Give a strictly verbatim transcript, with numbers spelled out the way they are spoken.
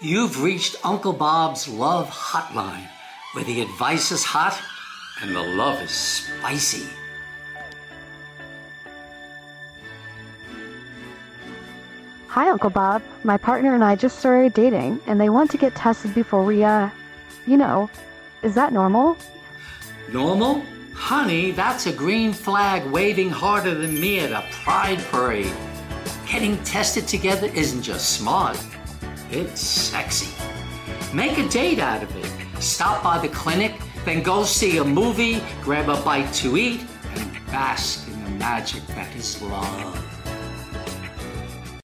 You've reached Uncle Bob's Love Hotline, where the advice is hot and the love is spicy. Hi, Uncle Bob. My partner and I just started dating, and they want to get tested before we, uh, you know, is that normal? Normal? Honey, that's a green flag waving harder than me at a pride parade. Getting tested together isn't just smart, it's sexy. Make a date out of it. Stop by the clinic, then go see a movie, grab a bite to eat, and bask in the magic that is love.